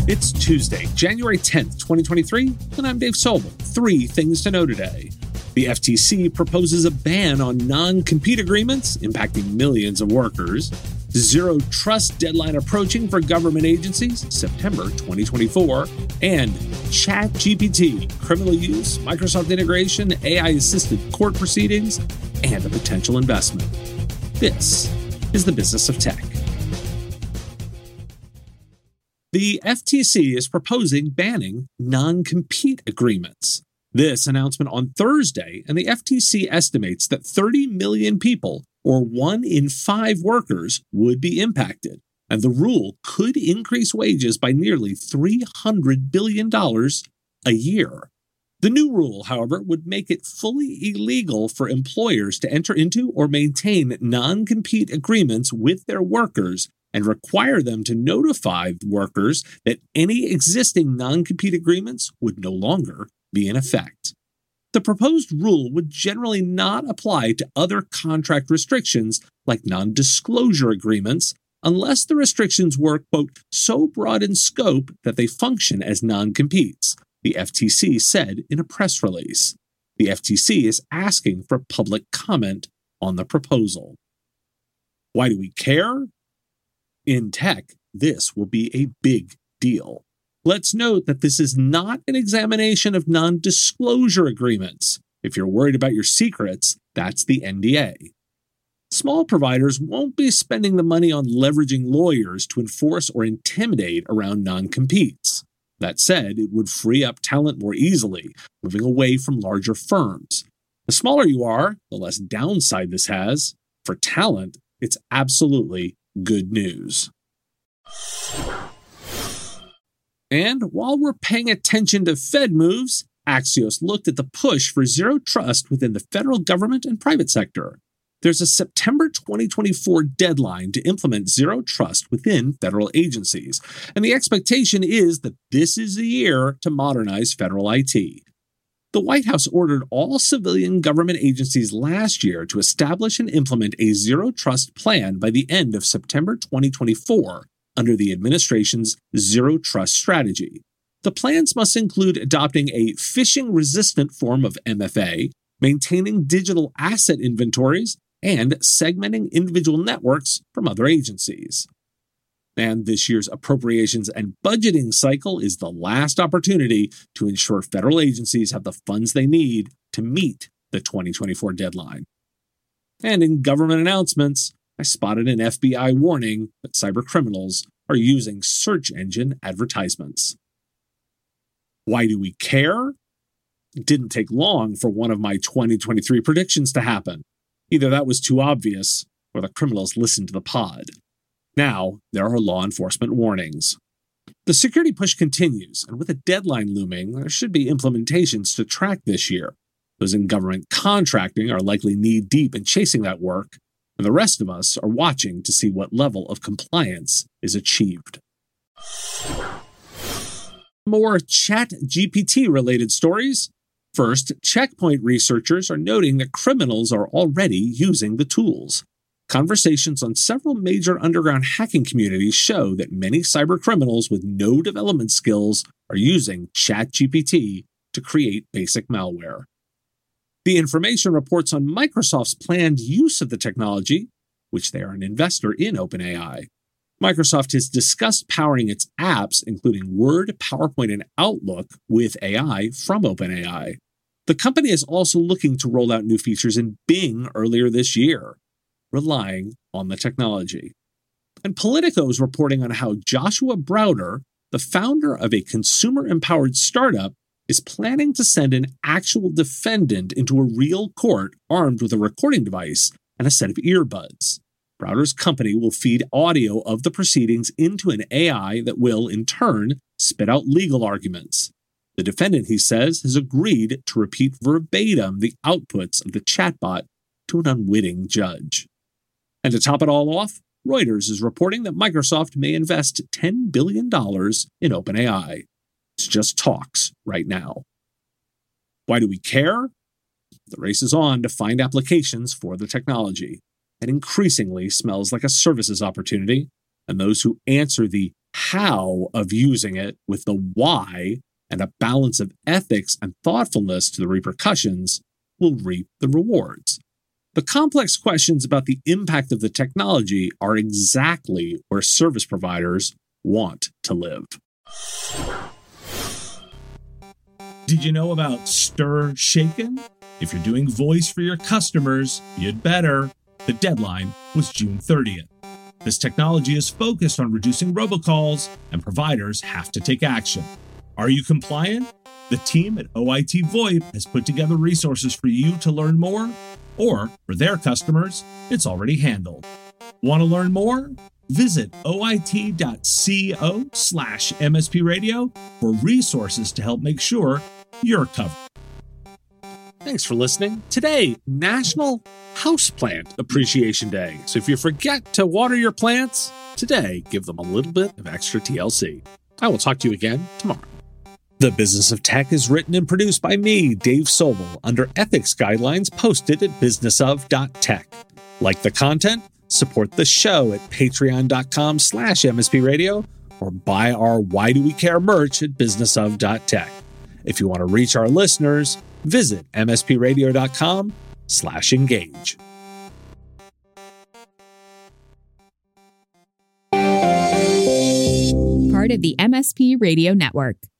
It's Tuesday, January 10th, 2023, and I'm Dave Sobel. 3 things to know today. The FTC proposes a ban on non-compete agreements impacting millions of workers. Zero trust deadline approaching for government agencies, September 2024. And ChatGPT, criminal use, Microsoft integration, AI-assisted court proceedings, and a potential investment. This is the Business of Tech. The FTC is proposing banning non-compete agreements. This announcement on Thursday, and the FTC estimates that 30 million people, or 1 in 5 workers, would be impacted, and the rule could increase wages by nearly $300 billion a year. The new rule, however, would make it fully illegal for employers to enter into or maintain non-compete agreements with their workers and require them to notify workers that any existing non-compete agreements would no longer be in effect. The proposed rule would generally not apply to other contract restrictions like non-disclosure agreements unless the restrictions were, quote, so broad in scope that they function as non-competes, the FTC said in a press release. The FTC is asking for public comment on the proposal. Why do we care? In tech, this will be a big deal. Let's note that this is not an examination of non-disclosure agreements. If you're worried about your secrets, that's the NDA. Small providers won't be spending the money on leveraging lawyers to enforce or intimidate around non-competes. That said, it would free up talent more easily, moving away from larger firms. The smaller you are, the less downside this has. For talent, it's absolutely good news. And while we're paying attention to Fed moves, Axios looked at the push for zero trust within the federal government and private sector. There's a September 2024 deadline to implement zero trust within federal agencies, and the expectation is that this is the year to modernize federal IT. The White House ordered all civilian government agencies last year to establish and implement a zero trust plan by the end of September 2024 under the administration's zero trust strategy. The plans must include adopting a phishing-resistant form of MFA, maintaining digital asset inventories, and segmenting individual networks from other agencies. And this year's appropriations and budgeting cycle is the last opportunity to ensure federal agencies have the funds they need to meet the 2024 deadline. And in government announcements, I spotted an FBI warning that cybercriminals are using search engine advertisements. Why do we care? It didn't take long for one of my 2023 predictions to happen. Either that was too obvious, or the criminals listened to the pod. Now, there are law enforcement warnings. The security push continues, and with a deadline looming, there should be implementations to track this year. Those in government contracting are likely knee-deep in chasing that work, and the rest of us are watching to see what level of compliance is achieved. More ChatGPT-related stories. First, Checkpoint researchers are noting that criminals are already using the tools. Conversations on several major underground hacking communities show that many cybercriminals with no development skills are using ChatGPT to create basic malware. The information reports on Microsoft's planned use of the technology, which they are an investor in OpenAI. Microsoft has discussed powering its apps, including Word, PowerPoint, and Outlook, with AI from OpenAI. The company is also looking to roll out new features in Bing earlier this year, relying on the technology. And Politico is reporting on how Joshua Browder, the founder of a consumer-empowered startup, is planning to send an actual defendant into a real court armed with a recording device and a set of earbuds. Browder's company will feed audio of the proceedings into an AI that will, in turn, spit out legal arguments. The defendant, he says, has agreed to repeat verbatim the outputs of the chatbot to an unwitting judge. And to top it all off, Reuters is reporting that Microsoft may invest $10 billion in OpenAI. It's just talks right now. Why do we care? The race is on to find applications for the technology. It increasingly smells like a services opportunity, and those who answer the how of using it with the why and a balance of ethics and thoughtfulness to the repercussions will reap the rewards. The complex questions about the impact of the technology are exactly where service providers want to live. Did you know about StirShaken? If you're doing voice for your customers, you'd better. The deadline was June 30th. This technology is focused on reducing robocalls, and providers have to take action. Are you compliant? The team at OIT VoIP has put together resources for you to learn more, or for their customers, it's already handled. Want to learn more? Visit oit.co/MSP Radio for resources to help make sure you're covered. Thanks for listening. Today, National Houseplant Appreciation Day. So if you forget to water your plants, today give them a little bit of extra TLC. I will talk to you again tomorrow. The Business of Tech is written and produced by me, Dave Sobel, under ethics guidelines posted at businessof.tech. Like the content? Support the show at patreon.com/MSP Radio or buy our Why Do We Care merch at businessof.tech. If you want to reach our listeners, visit mspradio.com/engage. Part of the MSP Radio Network.